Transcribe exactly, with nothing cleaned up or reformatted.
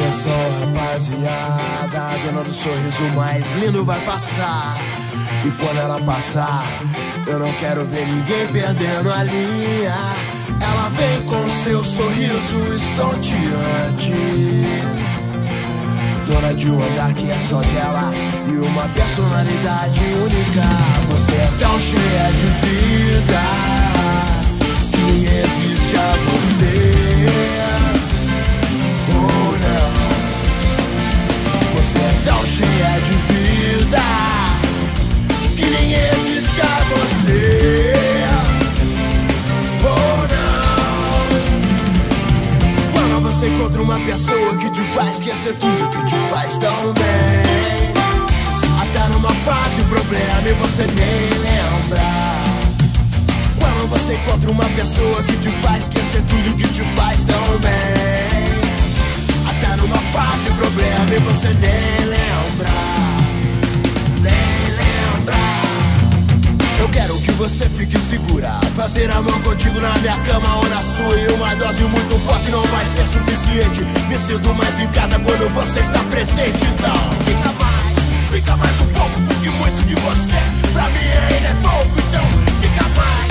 Atenção, rapaziada, a dona do sorriso mais lindo vai passar. E quando ela passar, eu não quero ver ninguém perdendo a linha. Ela vem com seu sorriso estonteante, dona de um andar que é só dela e uma personalidade única. Você é tão cheia de vida que existe a você. Oh não, você é tão cheia de vida que nem existe a você. Oh não, quando você encontra uma pessoa que te faz esquecer tudo, que te faz tão bem, até numa fase problema e você nem lembra. Quando você encontra uma pessoa que te faz esquecer tudo, que te faz tão bem, até numa fase problema e você nem lembra, nem lembra. Eu quero que você fique segura, fazer amor contigo na minha cama ou na sua, e uma dose muito forte não vai ser suficiente. Me sinto mais em casa quando você está presente. Então fica mais, fica mais um pouco, porque muito de você pra mim ainda é pouco. Então fica mais,